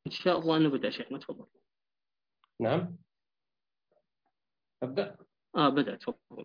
إن شاء الله نبدأ شيخنا، تفضل. نعم أبدأ. بدأ، تفضل.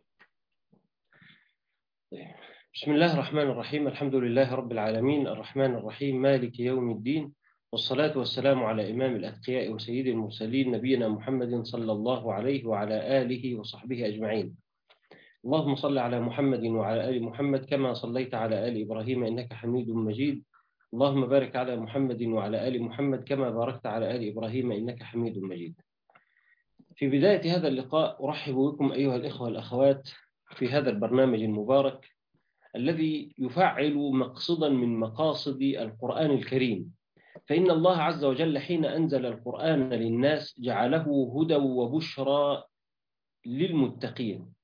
بسم الله الرحمن الرحيم. الحمد لله رب العالمين، الرحمن الرحيم، مالك يوم الدين، والصلاة والسلام على إمام الأتقياء وسيد المرسلين، نبينا محمد صلى الله عليه وعلى آله وصحبه أجمعين. اللهم صل على محمد وعلى آل محمد كما صليت على آل إبراهيم إنك حميد مجيد. اللهم بارك على محمد وعلى آل محمد كما باركت على آل إبراهيم إنك حميد مجيد. في بداية هذا اللقاء أرحب بكم أيها الإخوة والأخوات في هذا البرنامج المبارك الذي يفعل مقصدا من مقاصد القرآن الكريم. فإن الله عز وجل حين أنزل القرآن للناس جعله هدى وبشرى للمتقين،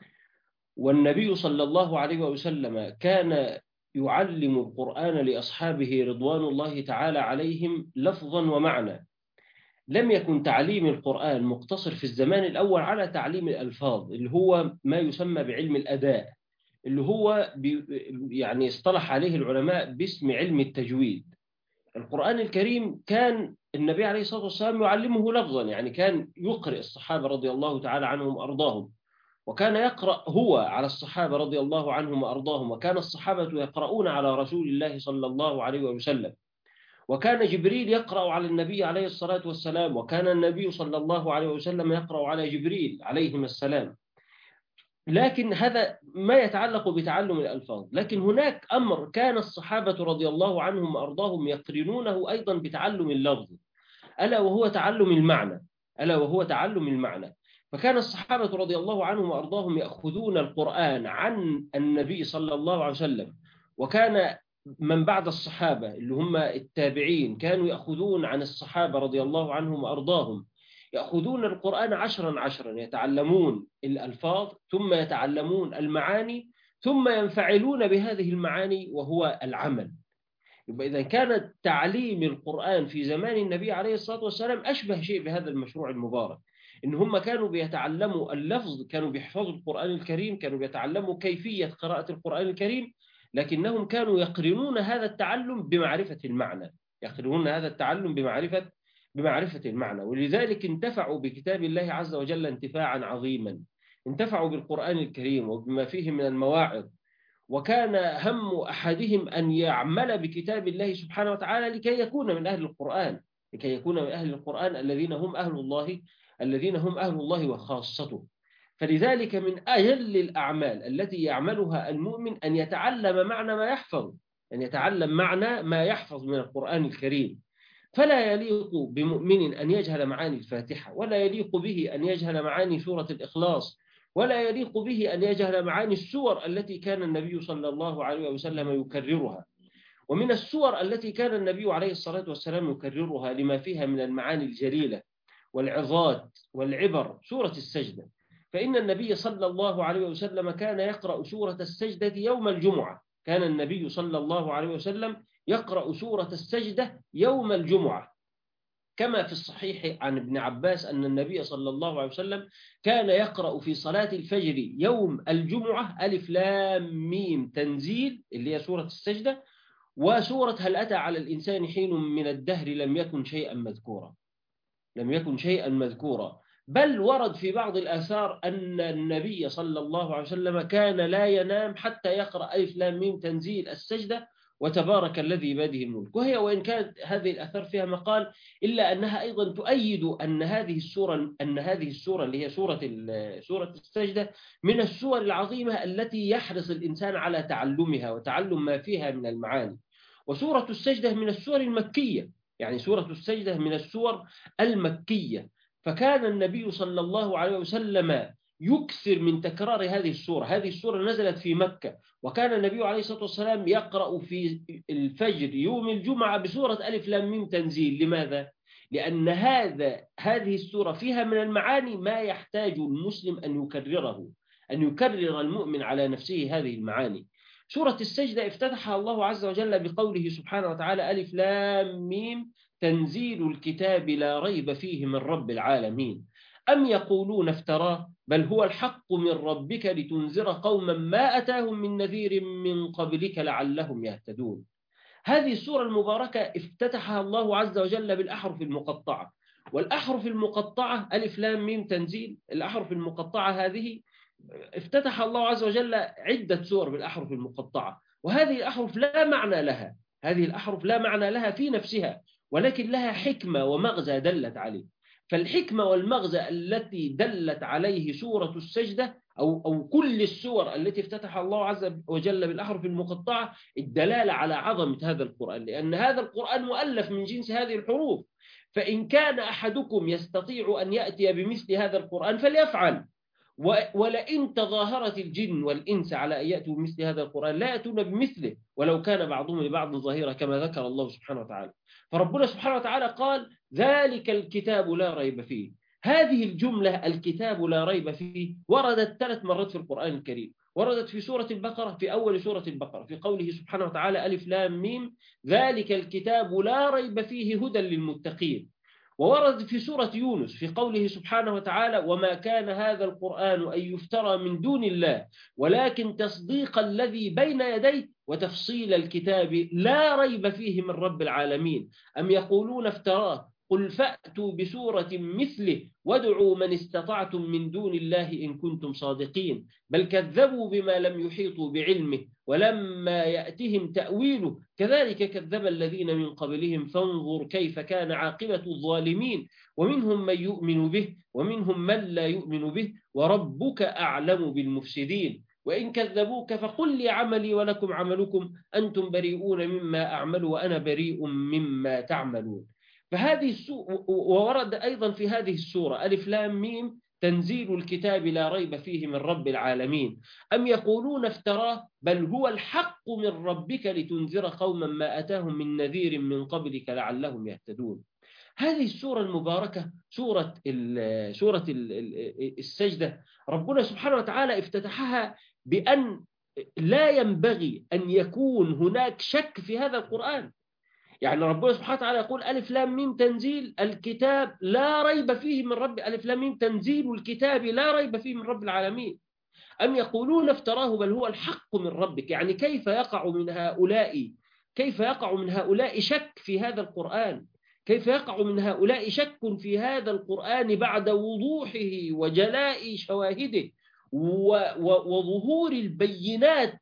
والنبي صلى الله عليه وسلم كان يعلم القرآن لأصحابه رضوان الله تعالى عليهم لفظا ومعنى. لم يكن تعليم القرآن مقتصر في الزمان الأول على تعليم الألفاظ اللي هو ما يسمى بعلم الأداء، اللي هو يعني اصطلح عليه العلماء باسم علم التجويد. القرآن الكريم كان النبي عليه الصلاة والسلام يعلمه لفظا، يعني كان يقرئ الصحابة رضي الله تعالى عنهم وأرضاهم، وكان يقرأ هو على الصحابة رضي الله عنهم وأرضاهم، وكان الصحابة يقرؤون على رسول الله صلى الله عليه وسلم، وكان جبريل يقرأ على النبي عليه الصلاة والسلام، وكان النبي صلى الله عليه وسلم يقرأ على جبريل عليهم السلام. لكن هذا ما يتعلق بتعلم الألفاظ، لكن هناك أمر كان الصحابة رضي الله عنهم وأرضاهم يقرنونه أيضا بتعلم اللفظ، ألا وهو تعلم المعنى، ألا وهو تعلم المعنى. فكان الصحابة رضي الله عنهم وأرضاهم يأخذون القرآن عن النبي صلى الله عليه وسلم، وكان من بعد الصحابة اللي هم التابعين كانوا يأخذون عن الصحابة رضي الله عنهم وأرضاهم، يأخذون القرآن عشرا عشرا، يتعلمون الألفاظ ثم يتعلمون المعاني ثم ينفعلون بهذه المعاني وهو العمل. يبقى إذا كان تعليم القرآن في زمان النبي عليه الصلاة والسلام أشبه شيء بهذا المشروع المبارك، إن هم كانوا بيتعلموا اللفظ، كانوا بيحفظوا القرآن الكريم، كانوا بيتعلموا كيفية قراءة القرآن الكريم، لكنهم كانوا يقرنون هذا التعلم بمعرفة المعنى، يقرنون هذا التعلم بمعرفة المعنى. ولذلك انتفعوا بكتاب الله عز وجل انتفاعا عظيما، انتفعوا بالقرآن الكريم وبما فيه من المواعظ، وكان هم أحدهم أن يعمل بكتاب الله سبحانه وتعالى لكي يكون من أهل القرآن، لكي يكون من أهل القرآن الذين هم أهل الله، الذين هم أهل الله وخاصته. فلذلك من أجل الأعمال التي يعملها المؤمن أن يتعلم معنى ما يحفظ، أن يتعلم معنى ما يحفظ من القرآن الكريم. فلا يليق بمؤمن أن يجهل معاني الفاتحة، ولا يليق به أن يجهل معاني سورة الإخلاص، ولا يليق به أن يجهل معاني السور التي كان النبي صلى الله عليه وسلم يكررها. ومن السور التي كان النبي عليه الصلاة والسلام يكررها لما فيها من المعاني الجليلة والعظات والعبر سورة السجدة. فإن النبي صلى الله عليه وسلم كان يقرأ سورة السجدة يوم الجمعة، كان النبي صلى الله عليه وسلم يقرأ سورة السجدة يوم الجمعة، كما في الصحيح عن ابن عباس أن النبي صلى الله عليه وسلم كان يقرأ في صلاة الفجر يوم الجمعة ألف لام ميم تنزيل اللي هي سورة السجدة، وسورة هل أتى على الإنسان حين من الدهر لم يكن شيئا مذكورا، لم يكن شيئا مذكورا. بل ورد في بعض الآثار أن النبي صلى الله عليه وسلم كان لا ينام حتى يقرأ ألف لام ميم تنزيل السجدة وتبارك الذي بيده الملك. وهي وإن كانت هذه الأثار فيها مقال، إلا أنها أيضا تؤيد أن هذه السورة اللي هي سورة السجدة من السور العظيمة التي يحرص الإنسان على تعلمها وتعلم ما فيها من المعاني. وسورة السجدة من السور المكية، يعني سورة السجدة من السور المكية، فكان النبي صلى الله عليه وسلم يكثر من تكرار هذه السورة. هذه السورة نزلت في مكة، وكان النبي عليه الصلاة والسلام يقرأ في الفجر يوم الجمعة بسورة ألف لام ميم تنزيل. لماذا؟ لأن هذه السورة فيها من المعاني ما يحتاج المسلم أن يكرره، أن يكرر المؤمن على نفسه هذه المعاني. سورة السجدة افتتحها الله عز وجل بقوله سبحانه وتعالى ألف لام ميم تنزيل الكتاب لا ريب فيه من رب العالمين أم يقولون افتراه بل هو الحق من ربك لتنذر قوما ما أتاهم من نذير من قبلك لعلهم يهتدون. هذه السورة المباركة افتتحها الله عز وجل بالأحرف المقطعة، والأحرف المقطعة ألف لام ميم تنزيل. الأحرف المقطعة هذه افتتح الله عز وجل عدة سور بالأحرف المقطعة، وهذه الأحرف لا معنى لها، هذه الأحرف لا معنى لها في نفسها، ولكن لها حكمة ومغزى دلت عليه. فالحكمة والمغزى التي دلت عليه سورة السجدة أو كل السور التي افتتح الله عز وجل بالأحرف المقطعة الدلالة على عظمة هذا القرآن، لأن هذا القرآن مؤلف من جنس هذه الحروف. فإن كان أحدكم يستطيع أن يأتي بمثل هذا القرآن فليفعل، ولئن تظاهرت الجن والإنس على أن يأتوا بمثل هذا القرآن لا يأتون بمثله ولو كان بعضهم لبعض ظهيرا، كما ذكر الله سبحانه وتعالى. فربنا سبحانه وتعالى قال ذلك الكتاب لا ريب فيه. هذه الجملة الكتاب لا ريب فيه وردت 3 مرات في القرآن الكريم. وردت في سورة البقرة، في أول سورة البقرة، في قوله سبحانه وتعالى ألف لام ميم ذلك الكتاب لا ريب فيه هدى للمتقين. وورد في سورة يونس في قوله سبحانه وتعالى وما كان هذا القرآن أن يفترى من دون الله ولكن تصديق الذي بين يديه وتفصيل الكتاب لا ريب فيه من رب العالمين أم يقولون افتراه قل فأتوا بسورة مثله وادعوا من استطعتم من دون الله إن كنتم صادقين بل كذبوا بما لم يحيطوا بعلمه ولما يأتهم تأويله كذلك كذب الذين من قبلهم فانظر كيف كان عاقبة الظالمين ومنهم من يؤمن به ومنهم من لا يؤمن به وربك أعلم بالمفسدين وإن كذبوك فقل لي عملي ولكم عملكم أنتم بريئون مما أعمل وأنا بريء مما تعملون. فهذه وورد أيضا في هذه السورة ألف لام ميم تنزيل الكتاب لا ريب فيه من رب العالمين أم يقولون افتراه بل هو الحق من ربك لتنذر قوما ما أتاهم من نذير من قبلك لعلهم يهتدون. هذه السورة المباركة سورة السجدة ربنا سبحانه وتعالى افتتحها بأن لا ينبغي أن يكون هناك شك في هذا القرآن. يعني ربنا سبحانه وتعالى يقول ألف لام ميم تنزيل الكتاب لا ريب فيه من رب ألف لام ميم تنزيل الكتاب لا ريب فيه من رب العالمين أم يقولون افتراه بل هو الحق من ربك. يعني كيف يقع من هؤلاء شك في هذا القرآن؟ كيف يقع من هؤلاء شك في هذا القرآن بعد وضوحه وجلاء شواهده وظهور البينات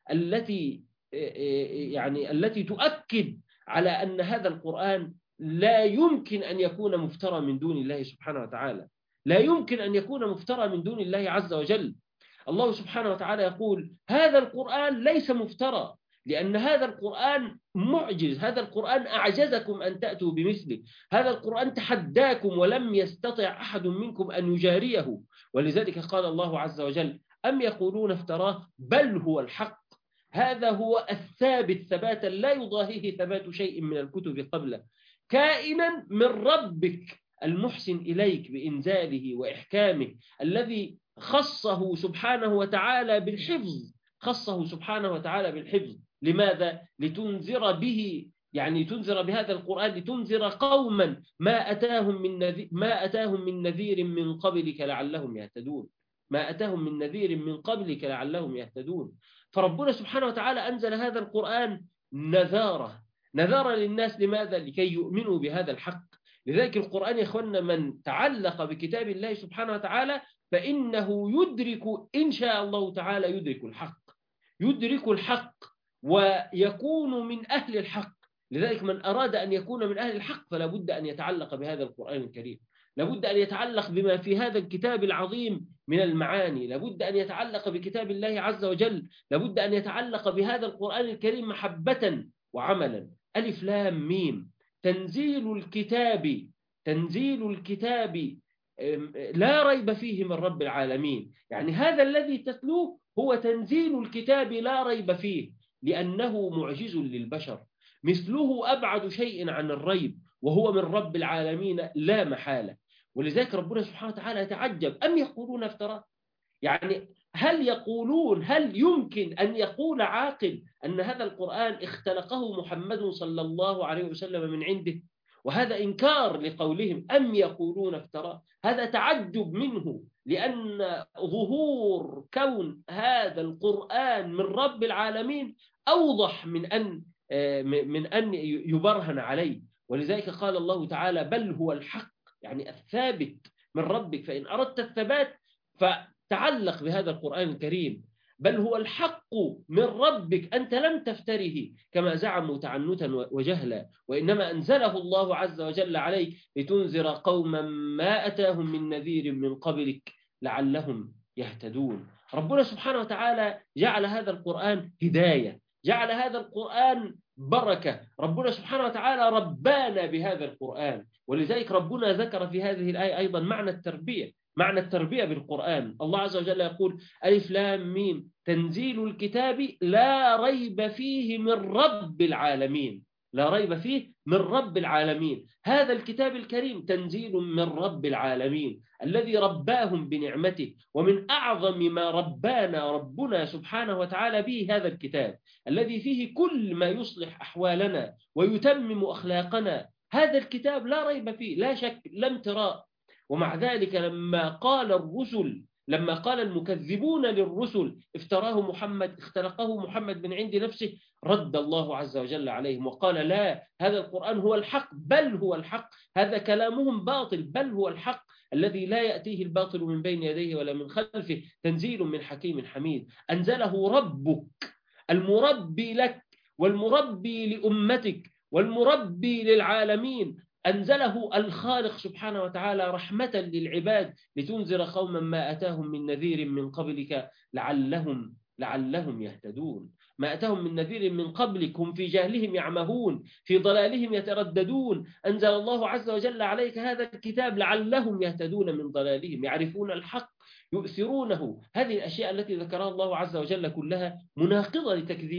التي تؤكد على أن هذا القرآن لا يمكن أن يكون مفترى من دون الله سبحانه وتعالى، لا يمكن أن يكون مفترى من دون الله عز وجل. الله سبحانه وتعالى يقول هذا القرآن ليس مفترى لأن هذا القرآن معجز، هذا القرآن أعجزكم أن تأتوا بمثله، هذا القرآن تحداكم ولم يستطع أحد منكم أن يجاريه. ولذلك قال الله عز وجل أم يقولون افتراه بل هو الحق. هذا هو الثابت ثباتا لا يضاهيه ثبات شيء من الكتب قبله كائنا من ربك المحسن إليك بإنزاله وإحكامه الذي خصه سبحانه وتعالى بالحفظ. لماذا؟ لتنذر به، يعني تنذر بهذا القرآن لتنذر قوما ما أتاهم من نذير من قبلك لعلهم يهتدون. فربنا سبحانه وتعالى أنزل هذا القرآن نذارة للناس. لماذا؟ لكي يؤمنوا بهذا الحق. لذلك القرآن يا إخواننا من تعلق بكتاب الله سبحانه وتعالى فإنه يدرك إن شاء الله تعالى يدرك الحق ويكون من أهل الحق. لذلك من أراد أن يكون من أهل الحق فلا بد أن يتعلق بهذا القرآن الكريم، لابد أن يتعلق بما في هذا الكتاب العظيم من المعاني، لابد أن يتعلق بكتاب الله عز وجل، لابد أن يتعلق بهذا القرآن الكريم محبة وعملا. ألف لام ميم تنزيل الكتاب لا ريب فيه من رب العالمين. يعني هذا الذي تتلوه هو تنزيل الكتاب لا ريب فيه لأنه معجز للبشر، مثله أبعد شيء عن الريب وهو من رب العالمين لا محالة. ولذلك ربنا سبحانه وتعالى يتعجب أم يقولون افتراه. يعني هل يمكن أن يقول عاقل أن هذا القرآن اختلقه محمد صلى الله عليه وسلم من عنده؟ وهذا إنكار لقولهم أم يقولون افتراه، هذا تعجب منه، لأن ظهور كون هذا القرآن من رب العالمين أوضح من أن من أن يبرهن عليه. ولذلك قال الله تعالى بل هو الحق، يعني الثابت من ربك، فإن أردت الثبات فتعلق بهذا القرآن الكريم. بل هو الحق من ربك، أنت لم تفتره كما زعموا تعنتا وجهلا، وإنما أنزله الله عز وجل عليك لتنذر قوما ما أتاهم من نذير من قبلك لعلهم يهتدون. ربنا سبحانه وتعالى جعل هذا القرآن هداية، جعل هذا القرآن بركة. ربنا سبحانه وتعالى ربانا بهذا القرآن، ولذلك ربنا ذكر في هذه الآية أيضا معنى التربية، معنى التربية بالقرآن. الله عز وجل يقول ألف لام ميم تنزيل الكتاب لا ريب فيه من رب العالمين، لا ريب فيه من رب العالمين. هذا الكتاب الكريم تنزيل من رب العالمين الذي رباهم بنعمته. ومن أعظم ما ربانا ربنا سبحانه وتعالى به هذا الكتاب الذي فيه كل ما يصلح أحوالنا ويتمم أخلاقنا. هذا الكتاب لا ريب فيه، لا شك، لا امتراء. ومع ذلك لما قال المكذبون للرسل افتراه محمد، اختلقه محمد من عند نفسه، رد الله عز وجل عليهم وقال لا، هذا القرآن هو الحق، بل هو الحق. هذا كلامهم باطل، بل هو الحق الذي لا يأتيه الباطل من بين يديه ولا من خلفه، تنزيل من حكيم حميد. أنزله ربك المربي لك والمربي لأمتك والمربي للعالمين. أنزله الخالق سبحانه وتعالى رحمة للعباد لتنذر قوما ما أتاهم من نذير من قبلك لعلهم يهتدون. ما أتاهم من نذير من قبلك هم في جهلهم يعمهون، في ضلالهم يترددون. أنزل الله عز وجل عليك هذا الكتاب لعلهم يهتدون من ضلالهم، يعرفون الحق يؤثرونه. هذه الأشياء التي ذكرها الله عز وجل كلها مناقضة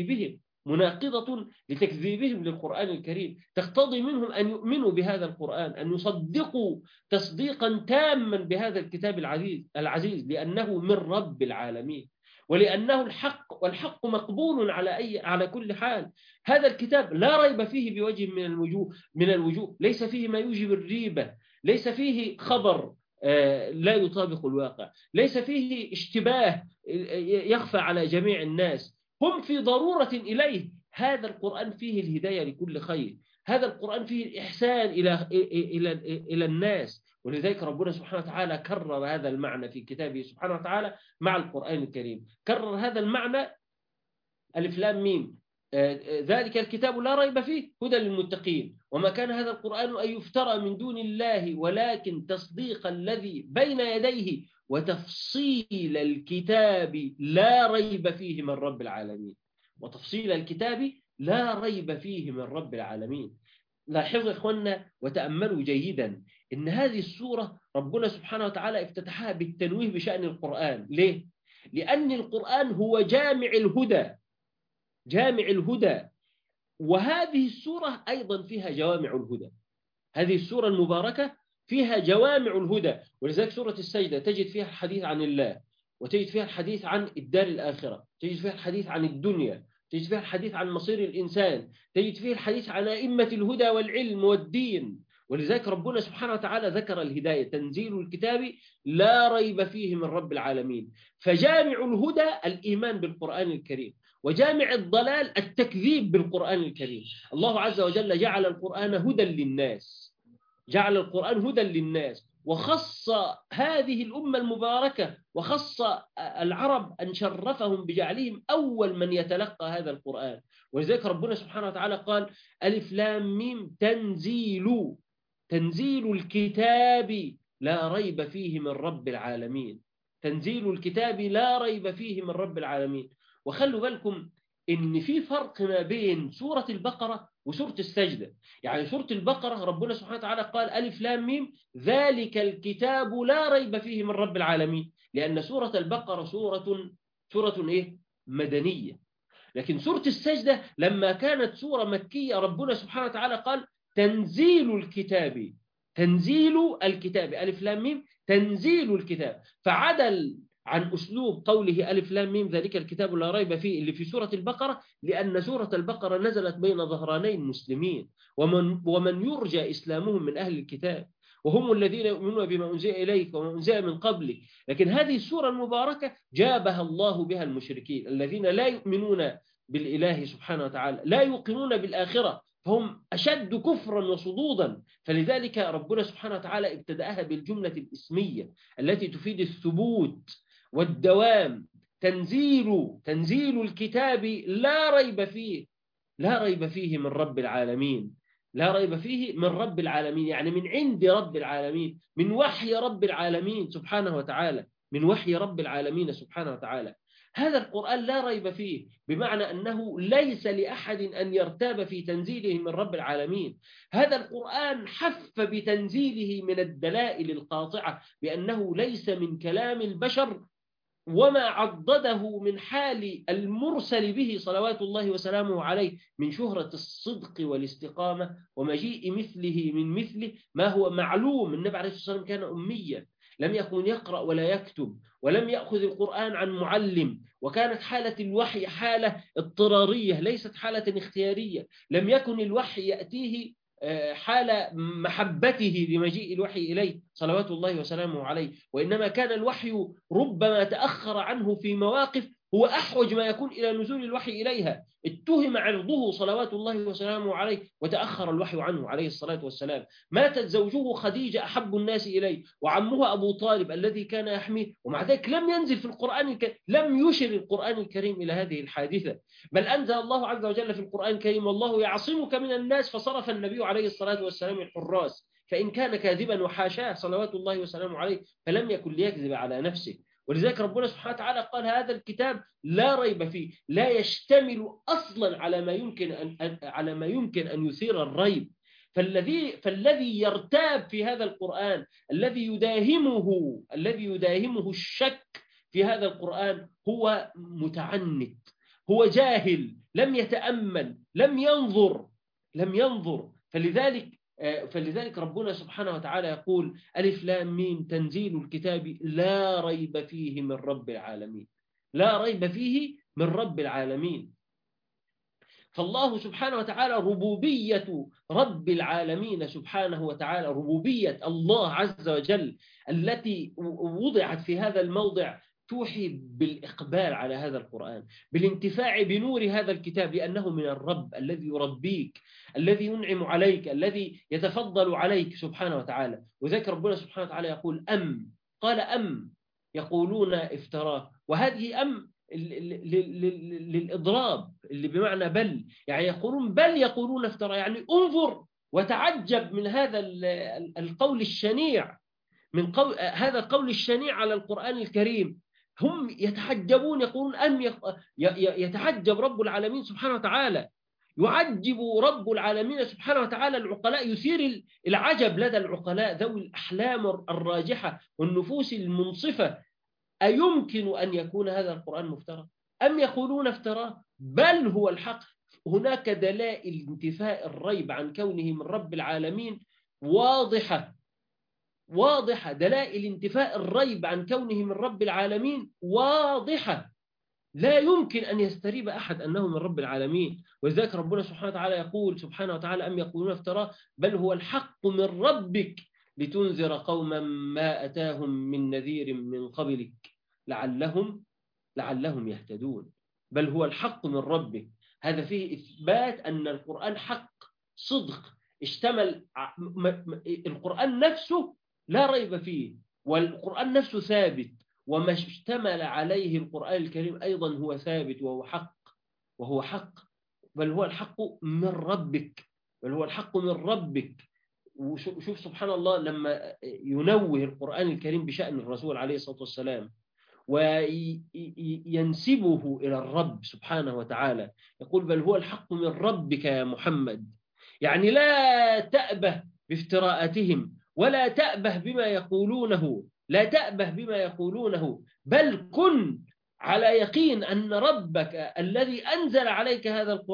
لتكذيبهم للقرآن الكريم، تقتضي منهم أن يؤمنوا بهذا القرآن، أن يصدقوا تصديقا تاما بهذا الكتاب العزيز لأنه من رب العالمين، ولأنه الحق، والحق مقبول على كل حال. هذا الكتاب لا ريب فيه بوجه من الوجوه، ليس فيه ما يوجب الريبة، ليس فيه خبر لا يطابق الواقع، ليس فيه اشتباه يخفى على جميع الناس، هم في ضرورة إليه. هذا القرآن فيه الهداية لكل خير، هذا القرآن فيه الإحسان إلى الناس. ولذلك ربنا سبحانه وتعالى كرر هذا المعنى في كتابه سبحانه وتعالى مع القرآن الكريم، كرر هذا المعنى ألف لام ميم ذلك الكتاب لا ريب فيه هدى للمتقين وما كان هذا القرآن أن يفترى من دون الله ولكن تصديق الذي بين يديه وتفصيل الكتاب لا ريب فيه من رب العالمين. وتفصيل الكتاب لا ريب فيه من رب العالمين. لاحظوا إخواننا وتأملوا جيدا إن هذه السورة ربنا سبحانه وتعالى افتتحها بالتنويه بشأن القرآن. ليه؟ لأن القرآن هو جامع الهدى، وهذه السورة أيضا فيها جوامع الهدى. هذه السورة المباركة فيها جوامع الهدى، ولذلك سورة السجدة تجد فيها الحديث عن الله، وتجد فيها الحديث عن الدار الآخرة، تجد فيها الحديث عن الدنيا، تجد فيها الحديث عن مصير الإنسان، تجد فيها الحديث عن أئمة الهدى والعلم والدين. ولذلك ربنا سبحانه وتعالى ذكر الهداية تنزيل الكتاب لا ريب فيه من رب العالمين. فجامع الهدى الإيمان بالقرآن الكريم، وجامع الضلال التكذيب بالقرآن الكريم. الله عز وجل جعل القرآن هدى للناس، وخص هذه الأمة المباركة، وخص العرب أن شرفهم بجعلهم أول من يتلقى هذا القرآن. ولذلك ربنا سبحانه وتعالى قال ألف لام ميم تنزيل الكتاب لا ريب فيه من رب العالمين. تنزيل الكتاب لا ريب فيه من رب العالمين. وخلوا بالكم إن في فرق ما بين سورة البقرة وسورة السجدة. يعني سورة البقرة ربنا سبحانه وتعالى قال ألف لام ميم ذلك الكتاب لا ريب فيه من رب العالمين، لأن سورة البقرة سورة إيه؟ مدنية. لكن سورة السجدة لما كانت سورة مكية ربنا سبحانه وتعالى قال تنزيل الكتاب ألف لام ميم تنزيل الكتاب، فعدل عن أسلوب قوله ألف لام ميم ذلك الكتاب لا ريب فيه اللي في سورة البقرة، لأن سورة البقرة نزلت بين ظهراني المسلمين ومن يرجى إسلامهم من أهل الكتاب، وهم الذين يؤمنون بما أنزل إليك وما أنزل من قبلك. لكن هذه السورة المباركة جابها الله بها المشركين الذين لا يؤمنون بالإله سبحانه وتعالى، لا يوقنون بالآخرة، فهم أشد كفرا وصدودا. فلذلك ربنا سبحانه وتعالى ابتدأها بالجملة الإسمية التي تفيد الثبوت والدوام. تنزيل الكتاب لا ريب فيه، لا ريب فيه من رب العالمين، لا ريب فيه من رب العالمين، يعني من عند رب العالمين، من وحي رب العالمين سبحانه وتعالى، من وحي رب العالمين سبحانه وتعالى. هذا القرآن لا ريب فيه، بمعنى أنه ليس لأحد أن يرتاب في تنزيله من رب العالمين. هذا القرآن حف بتنزيله من الدلائل القاطعة بأنه ليس من كلام البشر، وما عضده من حال المرسل به صلوات الله وسلامه عليه من شهرة الصدق والاستقامة ومجيء مثله من مثله، ما هو معلوم. النبي عليه الصلاة والسلام كان أميا، لم يكن يقرأ ولا يكتب، ولم يأخذ القرآن عن معلم، وكانت حالة الوحي حالة اضطرارية ليست حالة اختيارية. لم يكن الوحي يأتيه حال محبته لمجيء الوحي إليه صلوات الله وسلامه عليه، وإنما كان الوحي ربما تأخر عنه في مواقف هو أحوج ما يكون إلى نزول الوحي إليها. اتهم عرضه صلوات الله وسلامه عليه وتأخر الوحي عنه عليه الصلاة والسلام. ماتت زوجه خديجة أحب الناس إليه، وعمه أبو طالب الذي كان يحميه، ومع ذلك لم ينزل في القرآن لم يشر القرآن الكريم إلى هذه الحادثة، بل أنزل الله عز وجل في القرآن الكريم: والله يعصمك من الناس. فصرف النبي عليه الصلاة والسلام الحراس، فإن كان كاذبا وحاشاه صلوات الله وسلامه عليه فلم يكن ليكذب على نفسه. ولذلك ربنا سبحانه وتعالى قال: هذا الكتاب لا ريب فيه، لا يشتمل أصلا على ما يمكن أن يثير الريب. فالذي يرتاب في هذا القرآن، الذي يداهمه الشك في هذا القرآن، هو متعنت، هو جاهل، لم يتأمل، لم ينظر. فلذلك ربنا سبحانه وتعالى يقول: ألف لام ميم تنزيل الكتاب لا ريب فيه من رب العالمين، لا ريب فيه من رب العالمين. فالله سبحانه وتعالى ربوبية رب العالمين سبحانه وتعالى، ربوبية الله عز وجل التي وضعت في هذا الموضع توحي بالإقبال على هذا القرآن، بالانتفاع بنور هذا الكتاب، لأنه من الرب الذي يربيك، الذي ينعم عليك، الذي يتفضل عليك سبحانه وتعالى. وذكر ربنا سبحانه وتعالى يقول: قال يقولون افتراه. وهذه للإضراب اللي بمعنى بل، يعني يقولون افترى، يعني انظر وتعجب من هذا القول الشنيع، من هذا القول الشنيع على القرآن الكريم. هم يتعجبون، يقولون يتعجب رب العالمين سبحانه وتعالى، يعجب رب العالمين سبحانه وتعالى العقلاء، يثير العجب لدى العقلاء ذوي الأحلام الراجحة والنفوس المنصفة. أيمكن أن يكون هذا القرآن مفترى؟ أم يقولون افتراه؟ بل هو الحق. هناك دلائل انتفاء الريب عن كونه من رب العالمين واضحة، دلائل انتفاء الريب عن كونه من رب العالمين واضحة، لا يمكن أن يستريب أحد أنه من رب العالمين. ولذلك ربنا سبحانه وتعالى يقول سبحانه وتعالى: أم يقولون افتراه بل هو الحق من ربك لتنذر قوما ما أتاهم من نذير من قبلك لعلهم يهتدون. بل هو الحق من ربك، هذا فيه إثبات أن القرآن حق صدق، اشتمل القرآن نفسه لا ريب فيه، والقرآن نفسه ثابت، وما اشتمل عليه القرآن الكريم أيضا هو ثابت وهو حق. بل هو الحق من ربك. وشوف سبحان الله لما ينوه القرآن الكريم بشأن الرسول عليه الصلاة والسلام وينسبه إلى الرب سبحانه وتعالى، يقول: بل هو الحق من ربك يا محمد. يعني لا تأبه بافتراءاتهم، ولا تأبه بما يقولونه، بل كن على يقين أن ربك الذي أنزل عليك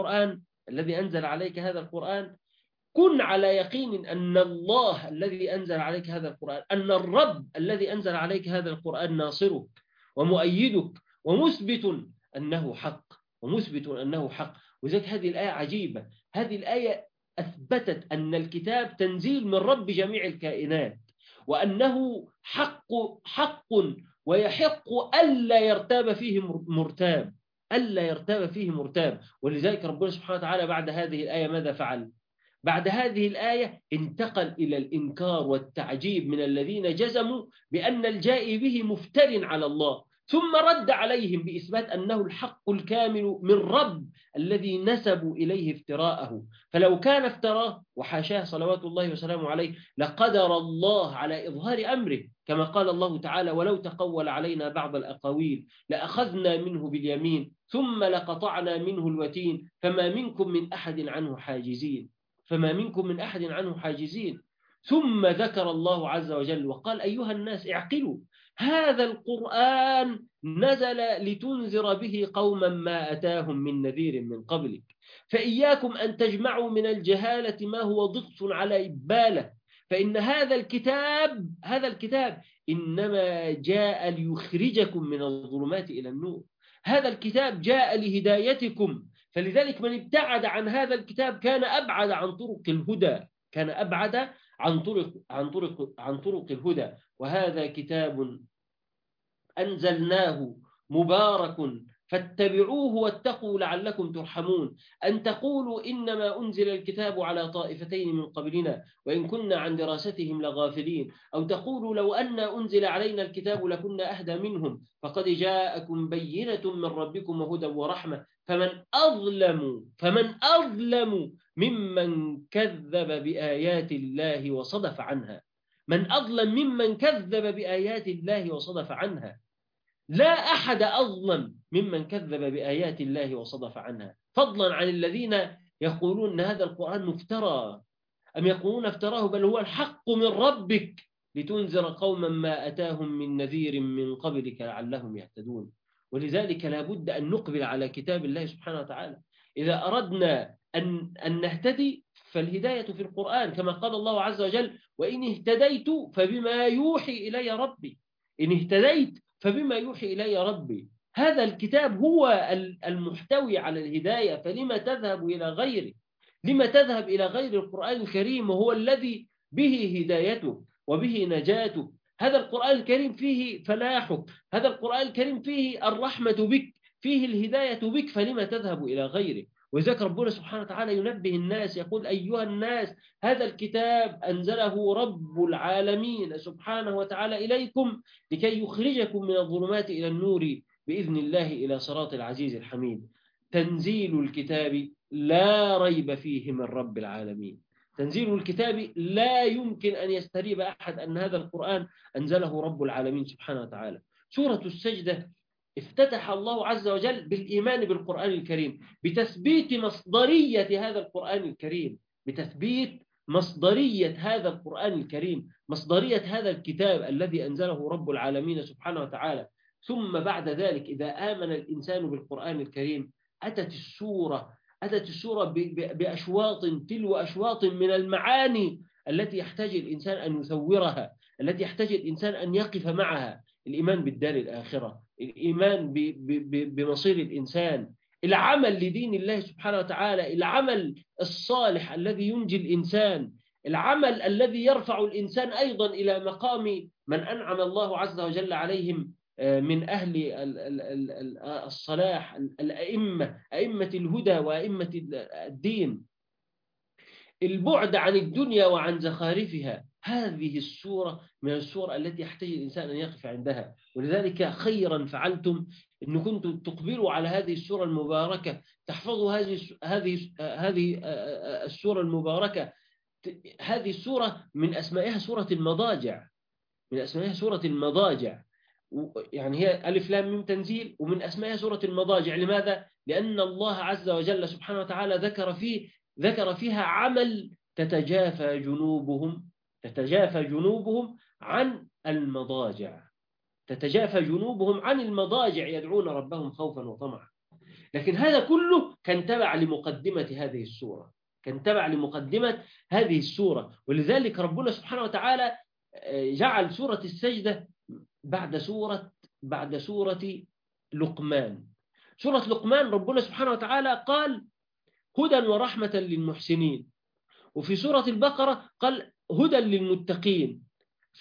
هذا القرآن، كن على يقين أن الله الذي أنزل عليك هذا القرآن، أن الرب الذي أنزل عليك هذا القرآن ناصرك ومؤيدك ومثبت أنه حق. وذلك هذه الآية عجيبة، هذه الآية أثبتت أن الكتاب تنزيل من رب جميع الكائنات، وأنه حق ويحق ألا يرتاب فيه مرتاب، ألا يرتاب فيه مرتاب. ولذلك ربنا سبحانه وتعالى بعد هذه الآية ماذا فعل؟ بعد هذه الآية انتقل إلى الإنكار والتعجيب من الذين جزموا بأن الجائي به مفتر على الله، ثم رد عليهم بإثبات أنه الحق الكامل من رب الذي نسبوا إليه افتراءه. فلو كان افتراه وحاشاه صلوات الله وسلامه عليه لقدر الله على إظهار أمره، كما قال الله تعالى: ولو تقول علينا بعض الأقاويل لأخذنا منه باليمين ثم لقطعنا منه الوتين فما منكم من أحد عنه حاجزين. فما منكم من أحد عنه حاجزين. ثم ذكر الله عز وجل وقال: أيها الناس اعقلوا، هذا القرآن نزل لتنذر به قوما ما أتاهم من نذير من قبلك، فإياكم أن تجمعوا من الجهالة ما هو ضغط على إبالة، فإن هذا الكتاب إنما جاء ليخرجكم من الظلمات إلى النور. هذا الكتاب جاء لهدايتكم، فلذلك من ابتعد عن هذا الكتاب كان أبعد عن طرق الهدى، كان أبعد عن طرق الهدى. وهذا كتاب أنزلناه مبارك فاتبعوه واتقوا لعلكم ترحمون. أن تقولوا إنما أنزل الكتاب على طائفتين من قبلنا وإن كنا عن دراستهم لغافلين، أو تقولوا لو أن أنزل علينا الكتاب لكنا أهدى منهم، فقد جاءكم بينة من ربكم وهدى ورحمة، فمن أظلم ممن كذب بآيات الله وصدف عنها. من أظلم ممن كذب بآيات الله وصدف عنها. لا أحد أظلم ممن كذب بآيات الله وصدف عنها، فضلا عن الذين يقولون أن هذا القرآن مفترى. أم يقولون افتراه؟ بل هو الحق من ربك لتنذر قوما ما أتاهم من نذير من قبلك لعلهم يهتدون. ولذلك لا بد أن نقبل على كتاب الله سبحانه وتعالى. إذا أردنا أن نهتدي فالهداية في القرآن، كما قال الله عز وجل: وإن اهتديت فبما يوحي إلي ربي. إن اهتديت فبما يوحي إلي ربي. هذا الكتاب هو المحتوي على الهداية، فلما تذهب إلى غيره؟ لما تذهب إلى غير القرآن الكريم وهو الذي به هدايته وبه نجاته؟ هذا القرآن الكريم فيه فلاحك، هذا القرآن الكريم فيه الرحمة بك، فيه الهداية بك، فلما تذهب إلى غيره؟ وذلك ربنا سبحانه وتعالى ينبه الناس يقول: أيها الناس هذا الكتاب أنزله رب العالمين سبحانه وتعالى إليكم لكي يخرجكم من الظلمات إلى النور بإذن الله إلى صراط العزيز الحميد. تنزيل الكتاب لا ريب فيه من رب العالمين. تنزيل الكتاب لا يمكن أن يستريب أحد أن هذا القرآن أنزله رب العالمين سبحانه وتعالى. سورة السجدة افتتح الله عز وجل بالإيمان بالقرآن الكريم، بتثبيت مصدرية هذا القرآن الكريم، بتثبيت مصدرية هذا القرآن الكريم، مصدرية هذا الكتاب الذي أنزله رب العالمين سبحانه وتعالى. ثم بعد ذلك إذا آمن الإنسان بالقرآن الكريم أتت السورة بأشواط تلو أشواط من المعاني التي يحتاج الإنسان أن يثورها، التي يحتاج الإنسان أن يقف معها: الإيمان بالدار الآخرة، الإيمان بمصير الإنسان، العمل لدين الله سبحانه وتعالى، العمل الصالح الذي ينجي الإنسان، العمل الذي يرفع الإنسان أيضا إلى مقام من أنعم الله عز وجل عليهم من أهل الصلاح، أئمة الهدى وأئمة الدين. البعد عن الدنيا وعن زخارفها. هذه السورة من السور التي يحتاج الإنسان أن يقف عندها. ولذلك خيرا فعلتم إن كنتم تقبلوا على هذه السورة المباركة، تحفظوا هذه السورة المباركة. هذه السورة من أسمائها سورة المضاجع، من أسمائها سورة المضاجع. يعني هي ألف لام ميم تنزيل، ومن أسمائها سورة المضاجع. لماذا؟ لأن الله عز وجل سبحانه وتعالى ذكر فيها عمل تتجافى جنوبهم عن المضاجع، تتجافى جنوبهم عن المضاجع يدعون ربهم خوفا وطمعا. لكن هذا كله كان تبع لمقدمة هذه السورة، كان تبع لمقدمة هذه السورة. ولذلك ربنا سبحانه وتعالى جعل سورة السجدة بعد سورة لقمان. سورة لقمان ربنا سبحانه وتعالى قال: هدى ورحمة للمحسنين. وفي سورة البقرة قال: هدى للمتقين.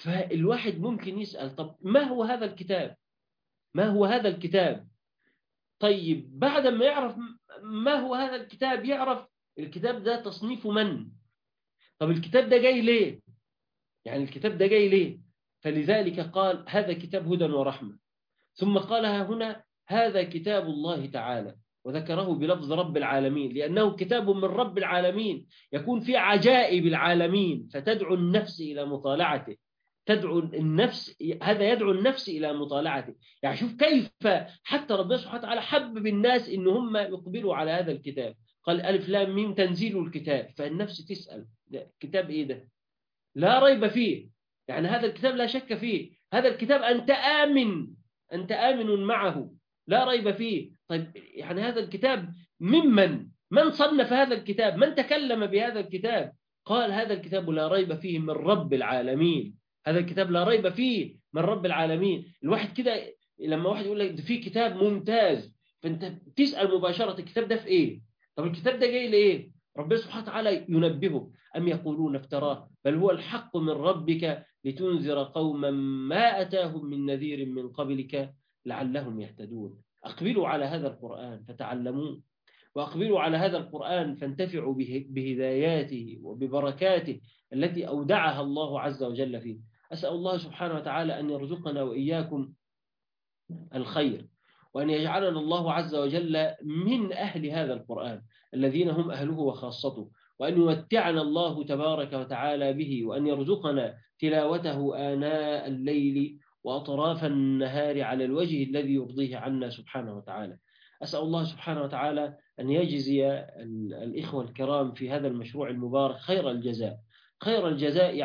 فالواحد ممكن يسأل: طب ما هو هذا الكتاب؟ ما هو هذا الكتاب؟ طيب بعد ما يعرف ما هو هذا الكتاب، يعرف الكتاب ده تصنيفه من، طب الكتاب ده جاي ليه، يعني الكتاب ده جاي ليه. فلذلك قال هذا كتاب هدى ورحمة. ثم قالها هنا هذا كتاب الله تعالى، وذكره بلفظ رب العالمين، لأنه كتاب من رب العالمين يكون فيه عجائب العالمين، فتدعو النفس إلى مطالعته، تدعو النفس، هذا يدعو النفس إلى مطالعته. يعني شوف كيف حتى ربنا سبحانه وتعالى حبب الناس إن هم يقبلوا على هذا الكتاب. قال ألف لام ميم تنزيل الكتاب، فالنفس تسأل كتاب إيه ده؟ لا ريب فيه، يعني هذا الكتاب لا شك فيه، هذا الكتاب أنت آمن، أنت آمن معه، لا ريب فيه. طيب يعني هذا الكتاب من صنف هذا الكتاب، من تكلم بهذا الكتاب؟ قال هذا الكتاب لا ريب فيه من رب العالمين، هذا الكتاب لا ريب فيه من رب العالمين. الواحد كده لما واحد يقول لك في كتاب ممتاز، فأنت تسأل مباشرة الكتاب ده في إيه؟ طب الكتاب ده جاي لإيه؟ ربنا سبحانه وتعالى ينبهه أم يقولون افتراه بل هو الحق من ربك لتنذر قوما ما أتاهم من نذير من قبلك لعلهم يهتدون. أقبلوا على هذا القرآن فتعلمون، وأقبلوا على هذا القرآن فانتفعوا بهداياته وببركاته التي أودعها الله عز وجل فيه. أسأل الله سبحانه وتعالى أن يرزقنا وإياكم الخير، وأن يجعلنا الله عز وجل من أهل هذا القرآن الذين هم أهله وخاصته، وأن يمتعنا الله تبارك وتعالى به، وأن يرزقنا تلاوته آناء الليل وأطراف النهار على الوجه الذي يرضيه عنا سبحانه وتعالى. أسأل الله سبحانه وتعالى أن يجزي الإخوة الكرام في هذا المشروع المبارك خير الجزاء، خير الجزاء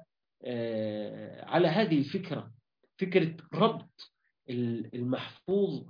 على هذه الفكرة، فكرة ربط المحفوظ،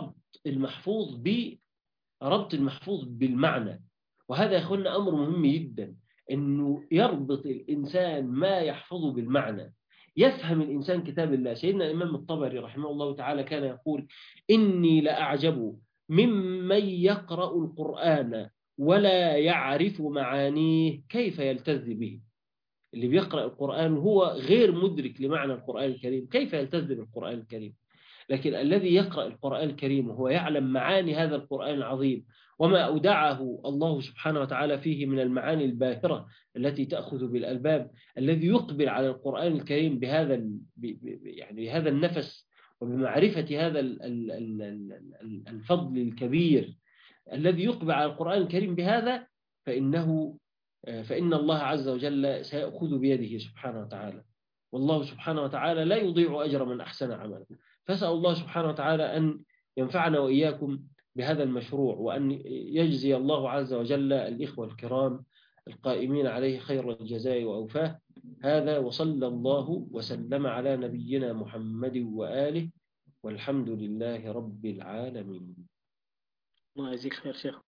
ربط المحفوظ بالمعنى. وهذا يا أخوانا أمر مهم جدا، أنه يربط الإنسان ما يحفظه بالمعنى، يفهم الإنسان كتاب الله. سيدنا الإمام الطبري رحمه الله تعالى كان يقول إني لأعجب ممن يقرأ القرآن ولا يعرف معانيه كيف يلتذ به. اللي بيقرأ القرآن هو غير مدرك لمعنى القرآن الكريم، كيف يلتذ بالقرآن الكريم؟ لكن الذي يقرأ القرآن الكريم وهو يعلم معاني هذا القرآن العظيم وما أودعه الله سبحانه وتعالى فيه من المعاني الباهرة التي تأخذ بالألباب، الذي يقبل على القرآن الكريم يعني بهذا النفس وبمعرفة هذا الفضل الكبير، الذي يقبل على القرآن الكريم بهذا، فإن الله عز وجل سيأخذ بيده سبحانه وتعالى، والله سبحانه وتعالى لا يضيع أجر من أحسن عملا. فأسأل الله سبحانه وتعالى أن ينفعنا وإياكم بهذا المشروع، وأن يجزي الله عز وجل الإخوة الكرام القائمين عليه خير الجزاء وأوفاه. هذا وصلى الله وسلم على نبينا محمد وآله، والحمد لله رب العالمين. الله يجزيك خير شيخ.